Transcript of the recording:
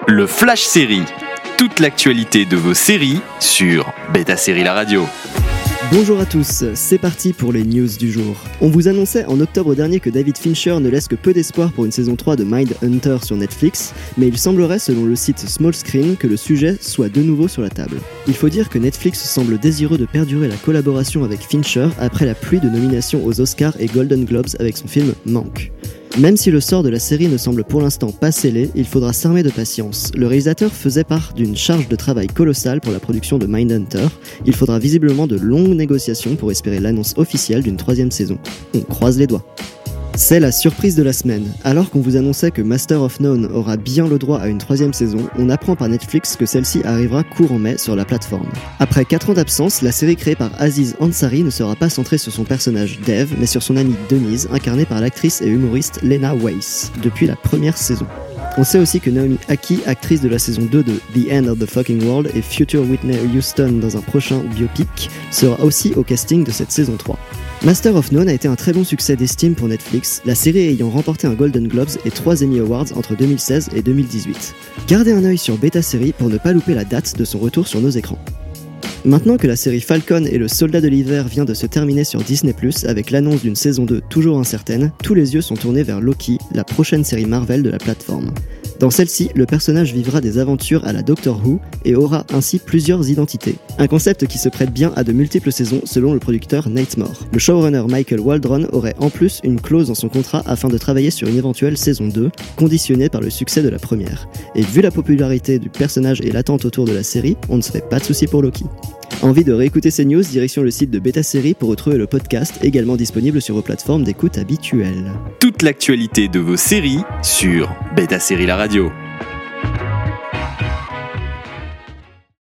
Le Flash Série. Toute l'actualité de vos séries sur Beta Série La Radio. Bonjour à tous, c'est parti pour les news du jour. On vous annonçait en octobre dernier que David Fincher ne laisse que peu d'espoir pour une saison 3 de Mindhunter sur Netflix, mais il semblerait, selon le site Smallscreen, que le sujet soit de nouveau sur la table. Il faut dire que Netflix semble désireux de perdurer la collaboration avec Fincher après la pluie de nominations aux Oscars et Golden Globes avec son film Manque. Même si le sort de la série ne semble pour l'instant pas scellé, il faudra s'armer de patience. Le réalisateur faisait part d'une charge de travail colossale pour la production de Mindhunter. Il faudra visiblement de longues négociations pour espérer l'annonce officielle d'une 3e saison. On croise les doigts. C'est la surprise de la semaine. Alors qu'on vous annonçait que Master of None aura bien le droit à une 3e saison, on apprend par Netflix que celle-ci arrivera courant mai sur la plateforme. Après 4 ans d'absence, la série créée par Aziz Ansari ne sera pas centrée sur son personnage Dev, mais sur son amie Denise, incarnée par l'actrice et humoriste Lena Weiss, depuis la première saison. On sait aussi que Naomi Ackie, actrice de la saison 2 de The End of the Fucking World et future Whitney Houston dans un prochain biopic, sera aussi au casting de cette saison 3. Master of None a été un très bon succès d'estime pour Netflix, la série ayant remporté un Golden Globes et 3 Emmy Awards entre 2016 et 2018. Gardez un œil sur Beta Série pour ne pas louper la date de son retour sur nos écrans. Maintenant que la série Falcon et le Soldat de l'Hiver vient de se terminer sur Disney+, avec l'annonce d'une saison 2 toujours incertaine, tous les yeux sont tournés vers Loki, la prochaine série Marvel de la plateforme. Dans celle-ci, le personnage vivra des aventures à la Doctor Who et aura ainsi plusieurs identités. Un concept qui se prête bien à de multiples saisons selon le producteur Nate Moore. Le showrunner Michael Waldron aurait en plus une clause dans son contrat afin de travailler sur une éventuelle saison 2, conditionnée par le succès de la première. Et vu la popularité du personnage et l'attente autour de la série, on ne se fait pas de soucis pour Loki. Envie de réécouter ces news, direction le site de Beta Série pour retrouver le podcast, également disponible sur vos plateformes d'écoute habituelles. Toute l'actualité de vos séries sur Beta Série La Radio.